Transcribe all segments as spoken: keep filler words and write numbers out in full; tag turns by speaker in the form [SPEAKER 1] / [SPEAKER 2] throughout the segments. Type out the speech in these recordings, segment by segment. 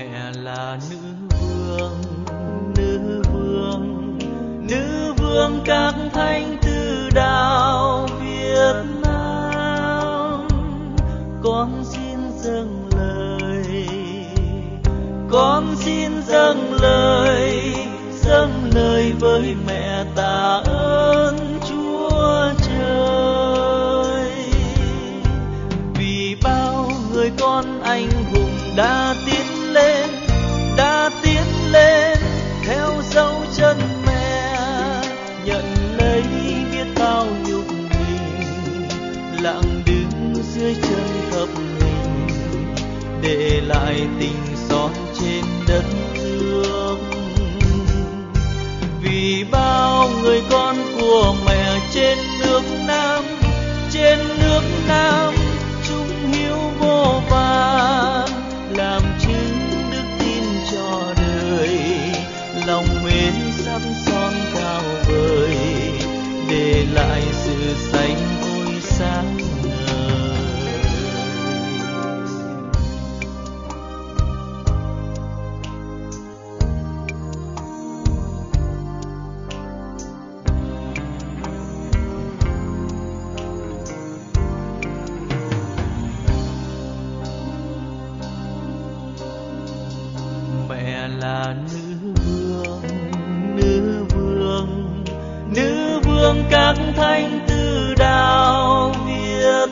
[SPEAKER 1] Mẹ là nữ vương, nữ vương, nữ vương các thánh từ đạo Việt Nam. Con xin dâng lời, con xin dâng lời, dâng lời với mẹ tạ ơn Chúa Trời. Vì bao người con anh hùng đã tiến lên, đã tiến lên theo dấu chân mẹ, nhận lấy biết bao nhục hình, lặng đứng dưới chân thập hình, để lại tình son trên đất nước. Vì bao người con của mẹ trên nước Nam, trên nước Nam chung hiếu vô vàn, làm chứng đức tin cho đời, lòng mến sắt son cao vời, để lại sự xanh ôi sáng ngời. Mẹ là nữ vương, nữ vương, nữ vương các thánh từ đạo Việt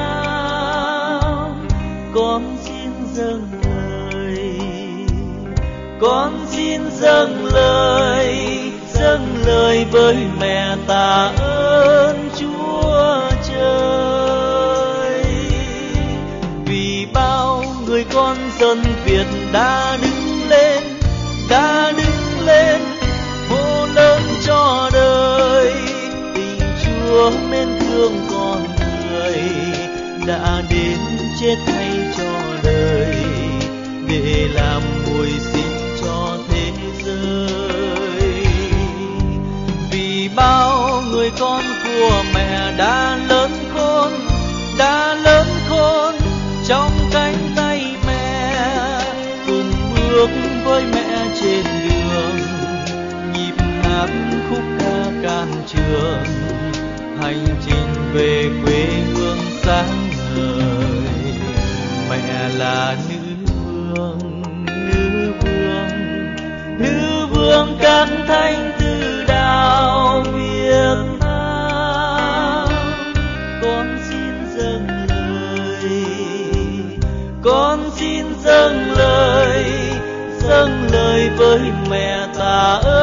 [SPEAKER 1] Nam. Con xin dâng lời, con xin dâng lời, dâng lời với mẹ tạ ơn Chúa Trời. Vì bao người con dân Việt đã đứng lên, đã đứng lên hô lớn cho đời, tình Chúa mến thương con người, đã đến chết thay cho đời, để làm mùi sinh cho thế giới. Vì bao người con của mẹ đã lớn khôn, đã lớn khôn trong cánh tay mẹ, cùng bước với mẹ trên đường, nhịp hát khúc ca can trường, hành trình về quê hương sáng ngời. Mẹ là nữ vương, nữ vương, nữ vương các thánh từ đạo Việt Nam. Con xin dâng lời, con xin dâng lời, dâng lời với mẹ tạ ơn